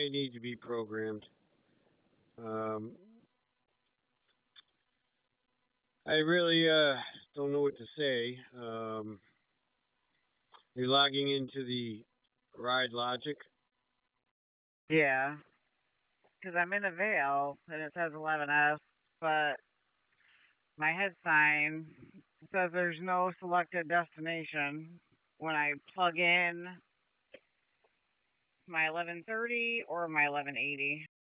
I need to be programmed. Um, I really don't know what to say. You're logging into the Ride Logic. Yeah, because I'm in a Vail and it says 11S, but my head sign says there's no selected destination when I plug in my 1130 or my 1180.